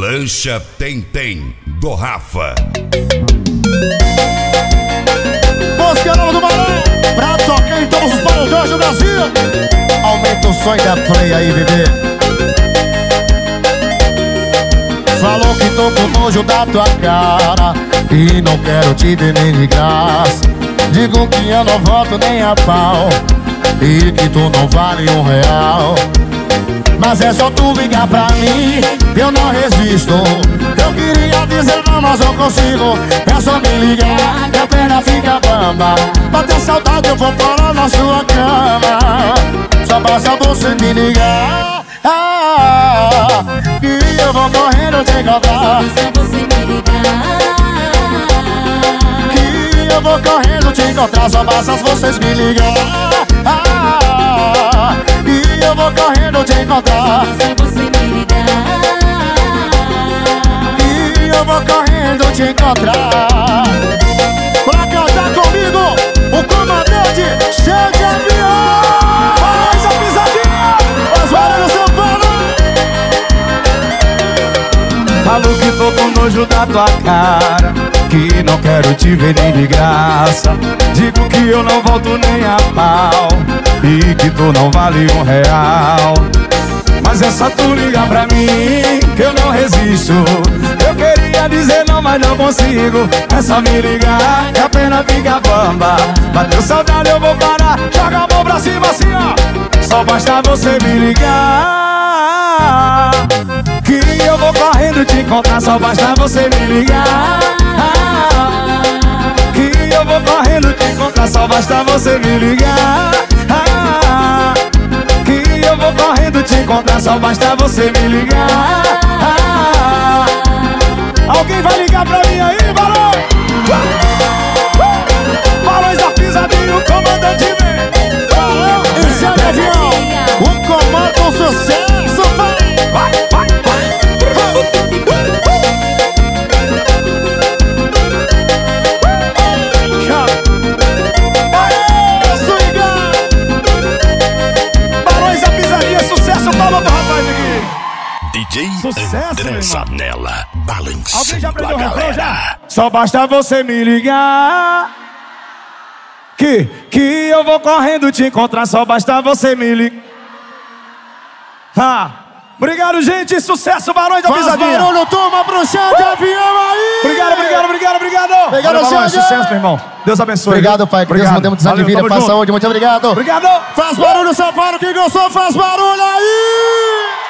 Lancha Tem do Rafa. Música nova do Barão, pra tocar em todos os paredões do Brasil. Aumenta o som da play aí, bebê. Falou que tô com nojo da tua cara e não quero te ver nem de graça. Digo que eu não volto nem a pau e que tu não vale R$1. Mas é só tu ligar pra mim, eu não resisto. Eu queria dizer não, mas não consigo. É só me ligar, que a perna fica bamba. Bater saudade eu vou parar na sua cama. Só basta você me ligar, que eu vou correndo te encontrar. Só você me ligar, que eu vou correndo te encontrar. Só basta vocês me ligar, e eu vou correndo te encontrar. só você me ligar. E eu vou correndo te encontrar. Pra cantar comigo, o comandante cheio de avião. Faz a pisadinha, faz barulho São Paulo. Falo que tô com nojo da tua cara, que não quero te ver nem de graça. Digo que eu não volto nem a pau e que tu não vale R$1. Mas é só tu ligar pra mim, que eu não resisto. Eu queria dizer não, mas não consigo. É só me ligar, que a pena fica bamba. Bateu saudade, eu vou parar. Joga a mão pra cima assim, ó. Só basta você me ligar, que eu vou correndo te encontrar. Só basta você me ligar, que eu vou correndo te encontrar. Só basta você me ligar, que eu vou correndo te encontrar. Só basta você me ligar. Alguém vai ligar pra mim aí, Barão? Barões da pisadinha, o comandante vem. Esse é o avião, o comando com sucesso. Vai, vai, vai. Barões da pisadinha, sucesso, palma pro rapaz aqui. DJ Sucesso, André irmão. Sanella, Alguém balançando já a aprendeu o refrão já? galera. Só basta você me ligar, que eu vou correndo te encontrar. Só basta você me ligar. Obrigado, gente. Sucesso, Barões da Faz Pisadinha. barulho, turma, pro chão de avião aí. Obrigado, obrigado, obrigado, obrigado. Obrigado, Valeu, Barões. Xande. Sucesso, meu irmão. Deus abençoe. Obrigado, pai, que Deus Obrigado. nos dê muitos anos de Valeu, vida, tamo paz, junto. saúde, muito obrigado. Obrigado. Faz barulho, São Paulo, quem gostou, faz barulho aí.